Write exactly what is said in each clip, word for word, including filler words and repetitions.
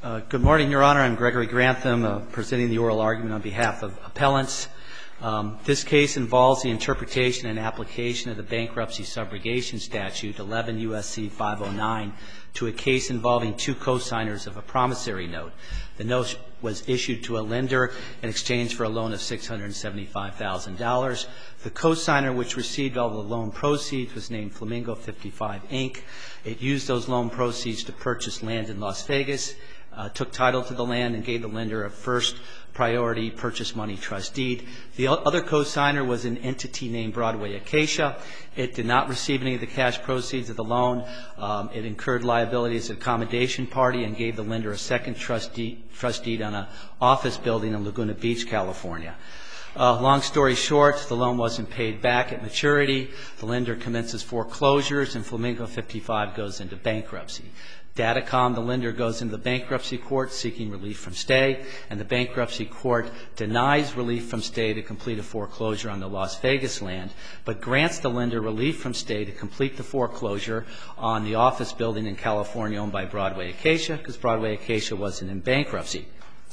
Uh, good morning, Your Honor. I'm Gregory Grantham, uh, presenting the oral argument on behalf of appellants. Um, this case involves the interpretation and application of the bankruptcy subrogation statute, eleven U S C five oh nine, to a case involving two co-signers of a promissory note. The note was issued to a lender in exchange for a loan of six hundred seventy-five thousand dollars. The co-signer which received all the loan proceeds was named Flamingo fifty-five, Incorporated. It used those loan proceeds to purchase land in Las Vegas, uh, took title to the land, and gave the lender a first priority purchase money trust deed. The other co-signer was an entity named Broadway Acacia. It did not receive any of the cash proceeds of the loan. Um, it incurred liability as an accommodation party and gave the lender a second trust deed, trust deed on an office building in Laguna Beach, California. Uh, long story short, the loan wasn't paid back at maturity. The lender commences foreclosures, and Flamingo fifty-five goes into bankruptcy. Datacom, the lender, goes into the bankruptcy court seeking relief from stay, and the bankruptcy court denies relief from stay to complete a foreclosure on the Las Vegas land, but grants the lender relief from stay to complete the foreclosure on the office building in California owned by Broadway Acacia, because Broadway Acacia wasn't in bankruptcy.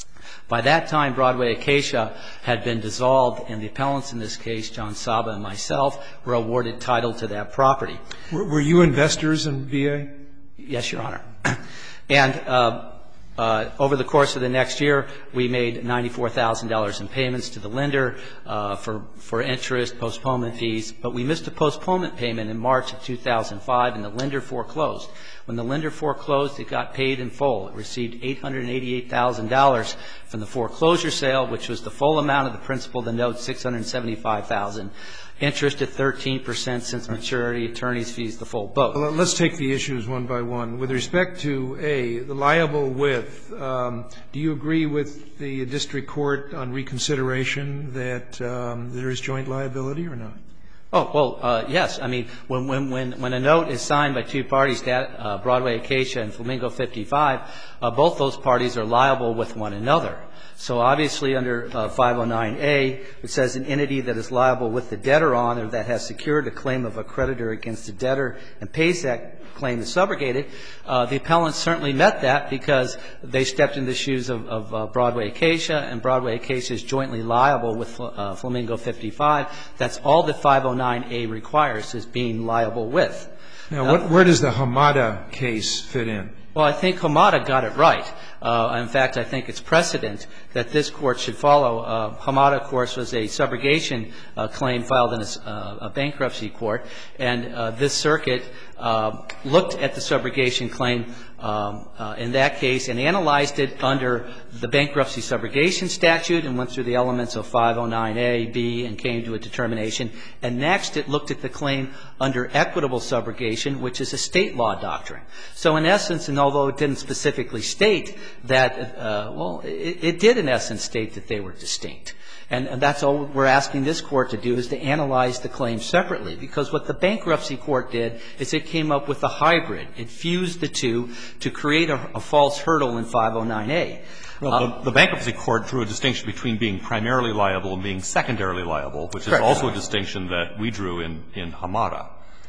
By that time, Broadway Acacia had been dissolved, and the appellants in this case, John Saba and myself, were awarded title to that property. Were, were you investors in V A? Yes, Your Honor. And uh, uh, over the course of the next year, we made ninety-four thousand dollars in payments to the lender uh, for, for interest, postponement fees, but we missed a postponement payment in March of two thousand five, and the lender foreclosed. When the lender foreclosed, it got paid in full. It received eight hundred eighty-eight thousand dollars from the foreclosure sale, which was the full amount of the principal of the note, six hundred seventy-five thousand dollars. Interest at thirteen percent since maturity, attorney's fees, the full boat. Well, let's take the issues one by one. With respect to A, the liable with, um, do you agree with the district court on reconsideration that um, there is joint liability or not? Oh, well, uh, yes. I mean, when, when, when, when a note is signed by two parties, uh, Broadway Acacia and Flamingo fifty-five, uh, both those parties are liable with one another. So obviously under uh, five oh nine A, it says an entity that is liable with the debtor on or that has secured a claim of a creditor against the debtor and pays that claim is subrogated. Uh, the appellants certainly met that because they stepped in the shoes of, of uh, Broadway Acacia, and Broadway Acacia is jointly liable with uh, Flamingo fifty-five. That's all that five oh nine A requires, is being liable with. Now, what, uh, where does the Hamada case fit in? Well, I think Hamada got it right. Uh, in fact, I think it's precedent that this Court should follow. Uh, Hamada, of course, was a subrogation uh, claim filed in a, uh, a bankruptcy court, and uh, this circuit uh, looked at the subrogation claim um, uh, in that case and analyzed it under the bankruptcy subrogation statute and went through the elements of five oh nine A, B, and came to a determination. And next, it looked at the claim under equitable subrogation, which is a state law doctrine. So in essence, and although it didn't specifically state that, uh, well, it, it did in essence state that they were distinct. And, and that's all we're asking this Court to do, is to analyze the claims separately. Because what the bankruptcy court did is it came up with a hybrid. It fused the two to create a, a false hurdle in five oh nine A. Well, uh, the, the bankruptcy court drew a distinction between being primarily liable and being secondarily liable, which is correct. Also a distinction that we drew in, in Hamada.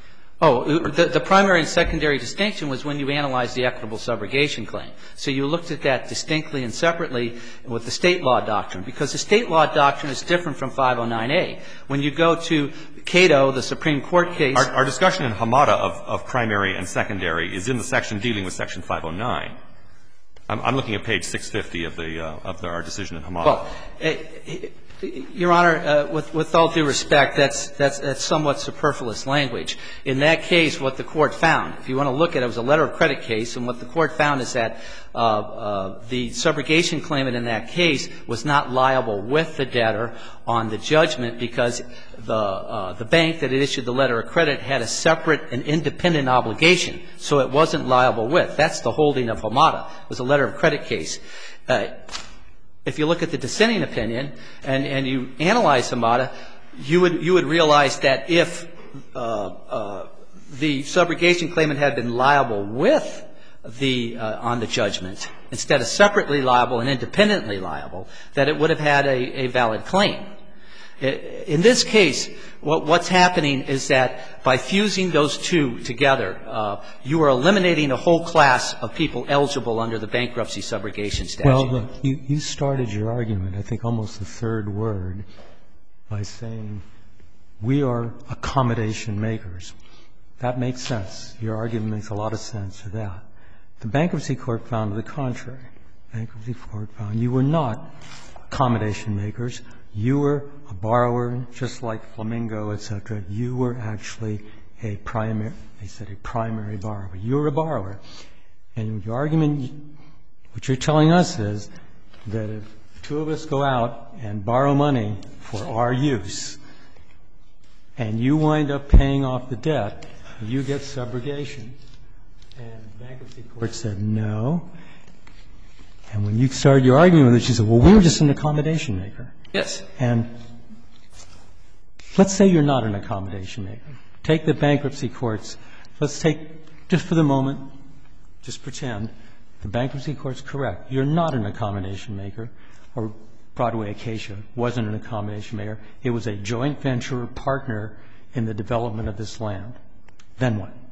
Oh, the, the primary and secondary distinction was when you analyzed the equitable subrogation claim. So you looked at that distinctly and separately with the state law doctrine, because the state law doctrine is different from five oh nine A. When you go to Cato, the Supreme Court case. Our, our discussion in Hamada of, of primary and secondary is in the section dealing with section five oh nine. I'm, I'm looking at page six fifty of the, uh, of the, our decision in Hamada. Well, it, it, Your Honor, uh, with, with all due respect, that's, that's, that's somewhat superfluous language. In that case, what the Court found, if you want to look at it, it was a letter of credit case, and what the Court found is that uh, uh, the subrogation claimant in that case was not liable with the debtor on the judgment because the, uh, the bank that had issued the letter of credit had a separate and independent obligation, so it wasn't liable with. That's the holding of Hamada. It was a letter of credit case. Uh, If you look at the dissenting opinion and, and you analyze Hamada, you would, you would realize that if uh, uh, the subrogation claimant had been liable with the, uh, on the judgment, instead of separately liable and independently liable, that it would have had a, a valid claim. In this case, what, what's happening is that by fusing those two together, uh, you are eliminating a whole class of people eligible under the bankruptcy subrogation statute. Well, look, you, you started your argument, I think almost the third word, by saying we are accommodation makers. That makes sense. Your argument makes a lot of sense to that. The bankruptcy court found the contrary. Bankruptcy court found you were not accommodation makers. You were a borrower, just like Flamingo, et cetera. You were actually a primary, they said a primary borrower. You were a borrower. And your argument, what you're telling us is that if two of us go out and borrow money for our use, and you wind up paying off the debt, you get subrogation. And the bankruptcy court said no. And when you started your argument with it, she said, well, we were just an accommodation maker. Yes. And let's say you're not an accommodation maker. Take the bankruptcy courts. Let's take, just for the moment, just pretend the bankruptcy court's correct. You're not an accommodation maker, or Broadway Acacia wasn't an accommodation maker. It was a joint venture partner in the development of this land. Then what?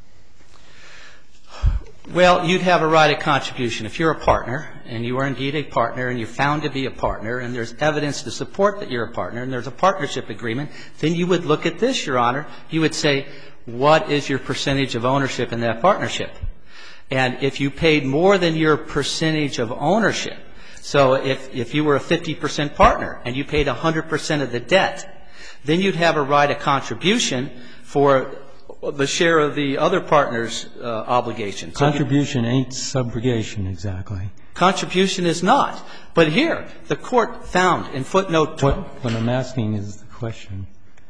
Well, you'd have a right of contribution. If you're a partner, and you are indeed a partner, and you're found to be a partner, and there's evidence to support that you're a partner, and there's a partnership agreement, then you would look at this, Your Honor. You would say, what is your percentage of ownership in that partnership? And if you paid more than your percentage of ownership, so if, if you were a fifty percent partner and you paid one hundred percent of the debt, then you'd have a right of contribution for the share of the other partner's uh, obligation. So Contribution ain't subrogation exactly. Contribution is not. But here, the court found in footnote two. What, what I'm asking is the question.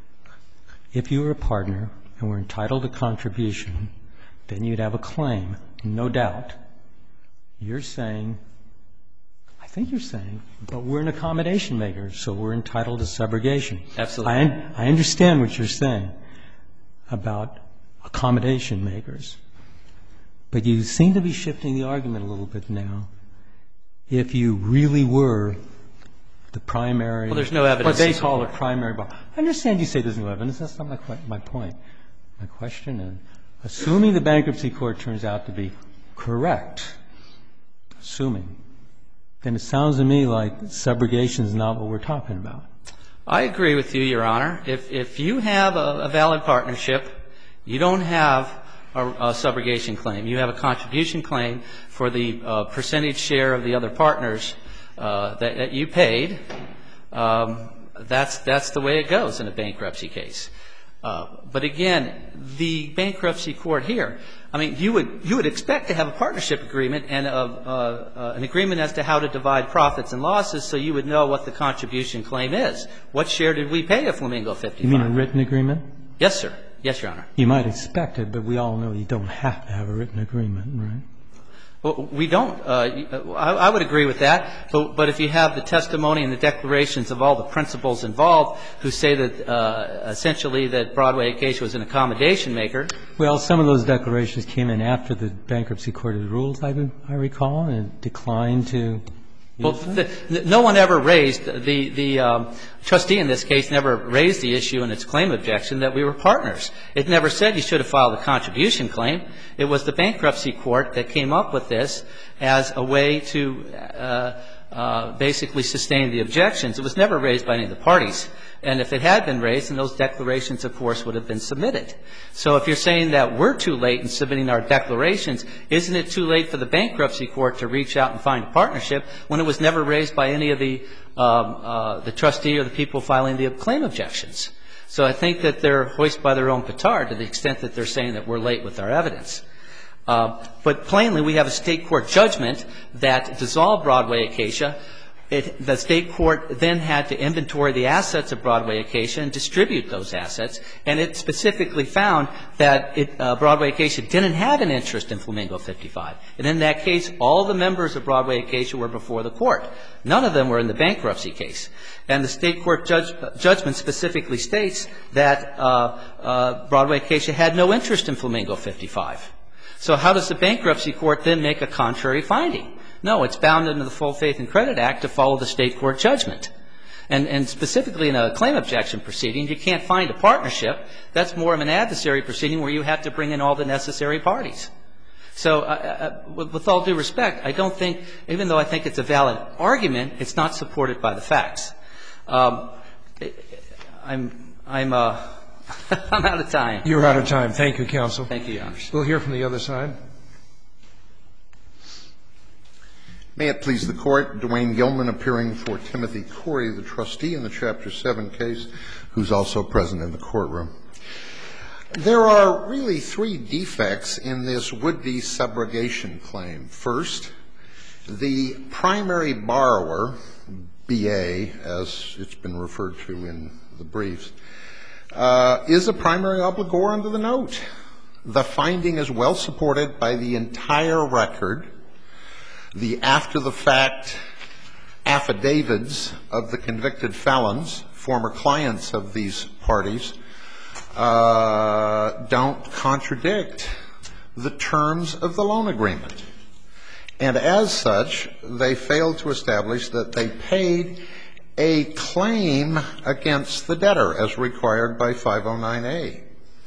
If you were a partner and were entitled to contribution, then you'd have a claim, no doubt. You're saying, I think you're saying, but we're an accommodation maker, so we're entitled to subrogation. Absolutely. I, I understand what you're saying about accommodation makers. But you seem to be shifting the argument a little bit now. If you really were the primary, well, there's no evidence. What they call a primary borrower. I understand you say there's no evidence. That's not my, my point. My question is, assuming the bankruptcy court turns out to be correct, assuming, then it sounds to me like subrogation is not what we're talking about. I agree with you, Your Honor. If, if you have a, a valid partnership, you don't have a, a subrogation claim. You have a contribution claim for the uh, percentage share of the other partners uh, that, that you paid. Um, that's, that's the way it goes in a bankruptcy case. Uh, but again, the bankruptcy court here, I mean, you would, you would expect to have a partnership agreement and a, uh, uh, an agreement as to how to divide profits and losses so you would know what the contribution claim is. What share did we pay of Flamingo fifty-five? You mean a written agreement? Yes, sir. Yes, Your Honor. You might expect it, but we all know you don't have to have a written agreement, right? Well, we don't. Uh, I, I would agree with that. But, but if you have the testimony and the declarations of all the principals involved who say that uh, essentially that Broadway Acacia was an accommodation maker. Well, some of those declarations came in after the bankruptcy court had ruled, I, I recall, and it declined to. Well, the, the, no one ever raised, the, the um, trustee in this case never raised the issue in its claim objection that we were partners. It never said you should have filed a contribution claim. It was the bankruptcy court that came up with this as a way to uh, uh, basically sustain the objections. It was never raised by any of the parties. And if it had been raised, then those declarations, of course, would have been submitted. So if you're saying that we're too late in submitting our declarations, isn't it too late for the bankruptcy court to reach out and find a partnership when it was never raised by any of the um, uh, the trustee or the people filing the claim objections? So I think that they're hoist by their own petard to the extent that they're saying that we're late with our evidence. Uh, but plainly, we have a state court judgment that dissolved Broadway Acacia. It, the state court then had to inventory the assets of Broadway Acacia and distribute those assets. And it specifically found that it, uh, Broadway Acacia didn't have an interest in Flamingo fifty-five. And in that case, all the members of Broadway Acacia were before the court. None of them were in the bankruptcy case. And the state court judge, uh, judgment specifically states that uh, uh, Broadway Acacia had no interest in Flamingo fifty-five. So how does the bankruptcy court then make a contrary finding? No, it's bound under the Full Faith and Credit Act to follow the state court judgment. And, and specifically in a claim objection proceeding, you can't find a partnership. That's more of an adversary proceeding where you have to bring in all the necessary parties. So uh, uh, with, with all due respect, I don't think, even though I think it's a valid argument, it's not supported by the facts. Um, I'm, I'm, uh, I'm out of time. You're out of time. Thank you, counsel. Thank you, Your Honor. We'll hear from the other side. May it please the Court, Dwayne Gilman appearing for Timothy Corey, the trustee in the Chapter seven case, who's also present in the courtroom. There are really three defects in this would-be subrogation claim. First, the primary borrower, B A, as it's been referred to in the briefs, uh, is a primary obligor under the note. The finding is well supported by the entire record. The after-the-fact affidavits of the convicted felons, former clients of these parties, uh, don't contradict the terms of the loan agreement. And as such, they failed to establish that they paid a claim against the debtor as required by five oh nine A.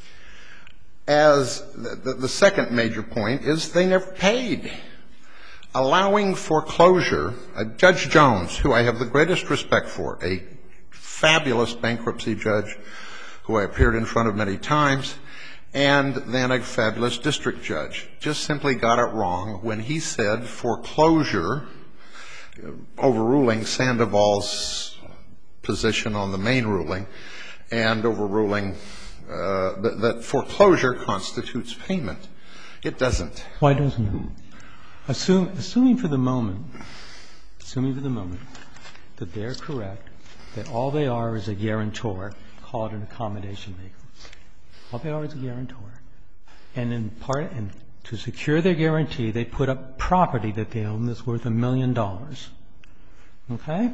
As the, the second major point is they never paid. Allowing foreclosure, uh, Judge Jones, who I have the greatest respect for, a fabulous bankruptcy judge who I appeared in front of many times, and then a fabulous district judge, just simply got it wrong when he said foreclosure, overruling Sandoval's position on the main ruling, and overruling uh, that, that foreclosure constitutes payment. It doesn't. Why doesn't it? Assume, assuming for the moment, assuming for the moment that they're correct, that all they are is a guarantor, call it an accommodation maker. All they are is a guarantor. And in part, and to secure their guarantee, they put up property that they own that's worth a million dollars. Okay?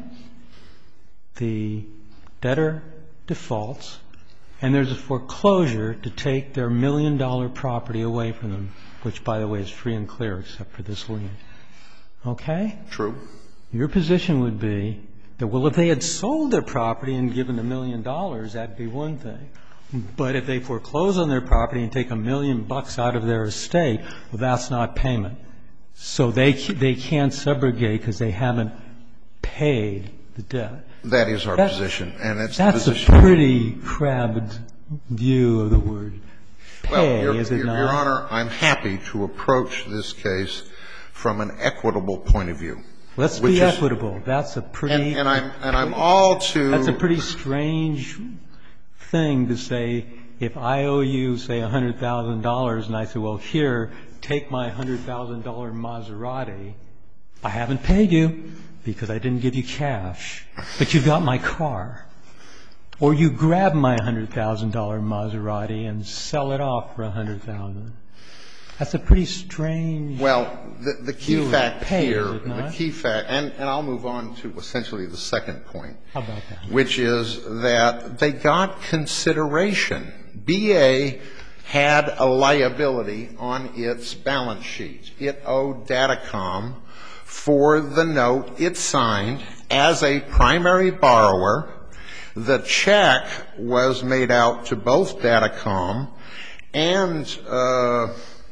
The debtor defaults, and there's a foreclosure to take their million dollar property away from them, which, by the way, is free and clear except for this lien. Okay? True. Your position would be that, well, if they had sold their property and given a million dollars, that'd be one thing. But if they foreclose on their property and take a million bucks out of their estate, well, that's not payment. So they they can't subrogate because they haven't paid the debt. That is our That's, position, and it's that's the position. a pretty crabbed view of the word pay, well, Your, is it Your, not? Your Honor, I'm happy to approach this case from an equitable point of view. Let's be equitable. That's a pretty. And, and I'm and I'm all to. That's a pretty strange thing to say. If I owe you, say, a hundred thousand dollars, and I say, well, here, take my hundred thousand dollar Maserati. I haven't paid you because I didn't give you cash, but you got my car. Or you grab my hundred thousand dollar Maserati and sell it off for a hundred thousand. That's a pretty strange. Well, the, the key fact pay, here, is it not? the key fact, and, and I'll move on to essentially the second point. How about that? Which is that they got consideration. B A had a liability on its balance sheet. It owed Datacom for the note it signed as a primary borrower. The check was made out to both Datacom and uh,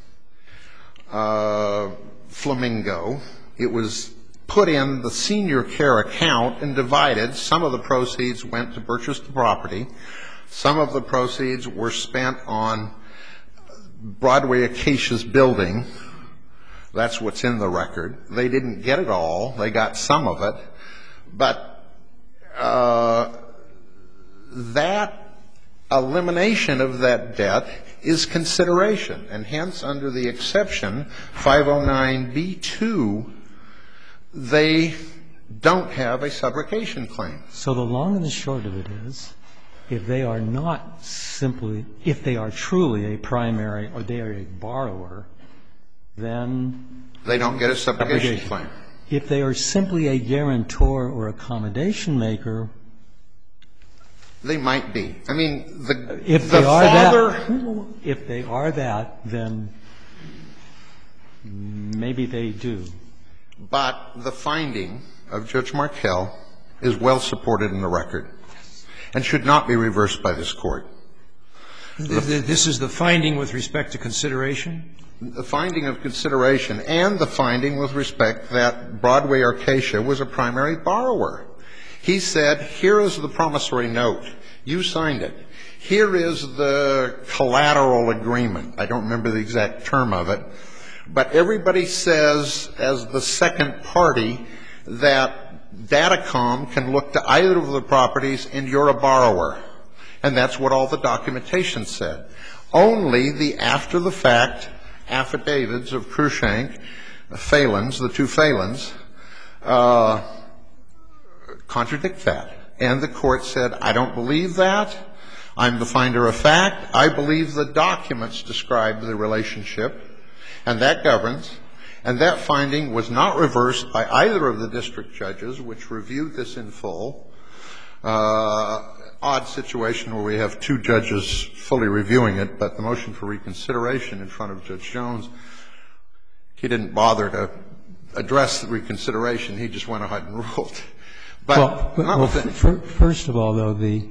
uh, Flamingo. It was put in the senior care account and divided. Some of the proceeds went to purchase the property. Some of the proceeds were spent on Broadway Acacia's building. That's what's in the record. They didn't get it all. They got some of it. But uh, that elimination of that debt is consideration. And hence, under the exception, five oh nine B two, they don't have a subrogation claim. So the long and the short of it is, if they are not simply, if they are truly a primary or they are a borrower, then they don't get a subrogation claim. If they are simply a guarantor or accommodation maker, they might be. I mean, the, if the they are father. That, if they are that, then maybe they do. But the finding of Judge Markell is well supported in the record and should not be reversed by this Court. This is the finding with respect to consideration? The finding of consideration and the finding with respect that Broadway Acacia was a primary borrower. He said, here is the promissory note. You signed it. Here is the collateral agreement. I don't remember the exact term of it. But everybody says, as the second party, that Datacom can look to either of the properties and you're a borrower. And that's what all the documentation said. Only the after-the-fact affidavits of Cruikshank, Phelan's, the two Phelan's, uh, contradict that. And the Court said, I don't believe that. I'm the finder of fact. I believe the documents describe the relationship, and that governs. And that finding was not reversed by either of the district judges, which reviewed this in full. Uh, odd situation where we have two judges fully reviewing it, but the motion for reconsideration in front of Judge Jones, he didn't bother to address the reconsideration. He just went ahead and ruled. But well, well first of all, though, the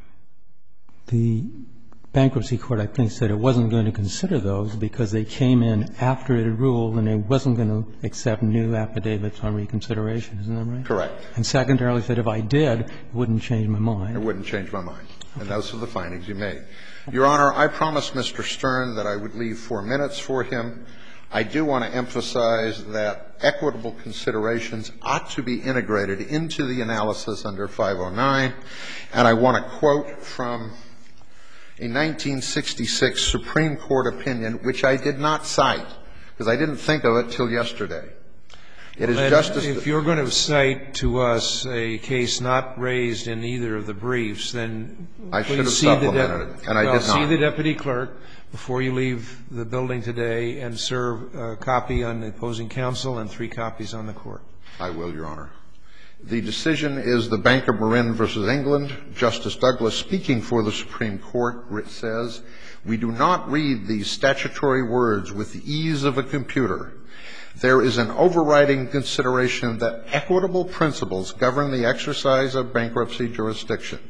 the bankruptcy court, I think, said it wasn't going to consider those because they came in after it had ruled and it wasn't going to accept new affidavits on reconsideration. Isn't that right? Correct. And secondarily said if I did, it wouldn't change my mind. It wouldn't change my mind. Okay. And those are the findings you made. Your Honor, I promised Mister Stern that I would leave four minutes for him. I do want to emphasize that equitable considerations ought to be integrated into the analysis under five oh nine. And I want to quote from a nineteen sixty-six Supreme Court opinion, which I did not cite, because I didn't think of it till yesterday. It is well, Justice. If you're going to cite to us a case not raised in either of the briefs, then I should have please see the, supplemented it, and I well, did not. see the deputy clerk before you leave the building today and serve a copy on the opposing counsel and three copies on the court. I will, Your Honor. The decision is the Bank of Marin versus England. Justice Douglas, speaking for the Supreme Court, says, we do not read these statutory words with the ease of a computer. There is an overriding consideration that equitable principles govern the exercise of bankruptcy jurisdiction.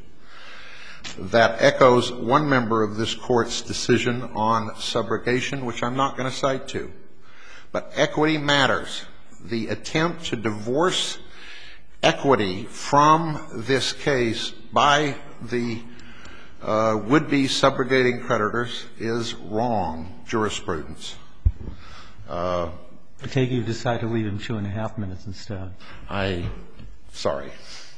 That echoes one member of this Court's decision on subrogation, which I'm not going to cite to. But equity matters. The attempt to divorce equity from this case by the uh, would-be subrogating creditors is wrong jurisprudence. Uh, I take it you decide to leave him two and a half minutes instead. I, sorry.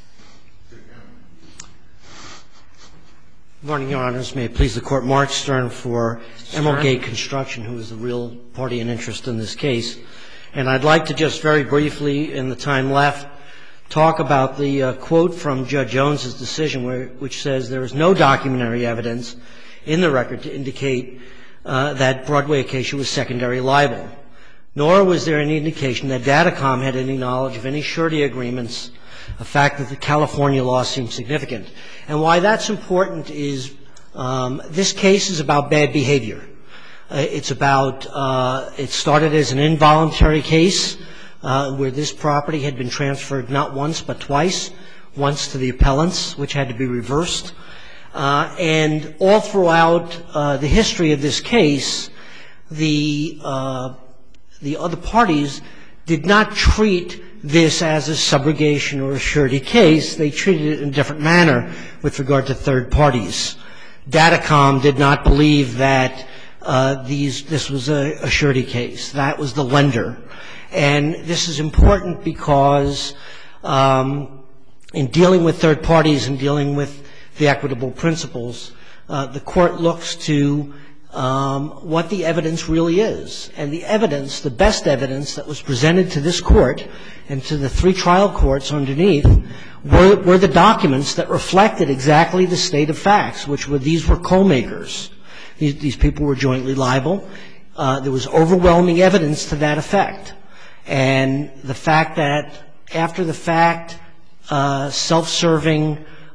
Good morning, Your Honors. May it please the Court. Mark Stern for Emerald Gate Construction, who is the real party in interest in this case. And I'd like to just very briefly, in the time left, talk about the uh, quote from Judge Jones's decision, where, which says there is no documentary evidence in the record to indicate uh, that Broadway Acacia was secondary liable, nor was there any indication that Datacom had any knowledge of any surety agreements, a fact that the California law seems significant. And why that's important is um, this case is about bad behavior. Uh, it's about, uh, it started as an involuntary case uh, where this property had been transferred not once but twice, once to the appellants, which had to be reversed. Uh, and all throughout uh, the history of this case, the uh, the other parties did not treat this as a subrogation or a surety case. They treated it in a different manner with regard to third parties. Datacom did not believe that uh, these this was a, a surety case. That was the lender. And this is important because um, in dealing with third parties and dealing with the equitable principles, uh, the Court looks to um, what the evidence really is. And the evidence, the best evidence that was presented to this Court and to the three trial courts underneath were, were the documents that reflected exactly the state of facts, which were these were co-makers. These, these people were jointly liable. Uh, there was overwhelming evidence to that effect. And the fact that after the fact, uh, self-serving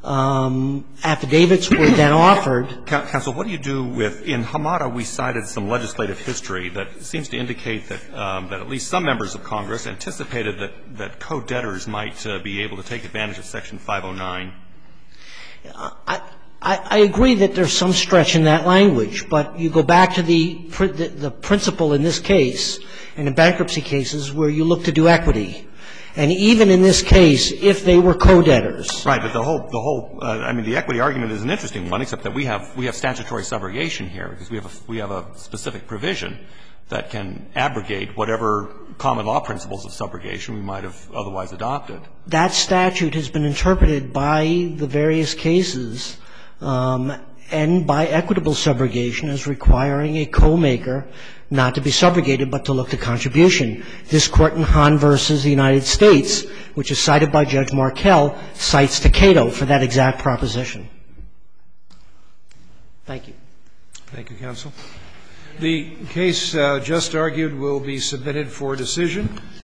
Um, affidavits were then offered. Counsel, what do you do with, in Hamada we cited some legislative history that seems to indicate that, um, that at least some members of Congress anticipated that, that co-debtors might uh, be able to take advantage of Section five oh nine. I, I, I agree that there's some stretch in that language, but you go back to the, the, the principle in this case and in bankruptcy cases where you look to do equity. And even in this case, if they were co-debtors. Right, but the whole, the whole, uh, I mean, the equity argument is an interesting one, except that we have, we have statutory subrogation here, because we have a, we have a specific provision that can abrogate whatever common law principles of subrogation we might have otherwise adopted. That statute has been interpreted by the various cases, um, and by equitable subrogation as requiring a co-maker not to be subrogated but to look to contribution. This Court in Hahn versus the United States, which is cited by Judge Markell, cites Takeda for that exact proposition. Thank you. Thank you, counsel. The case uh, just argued will be submitted for decision.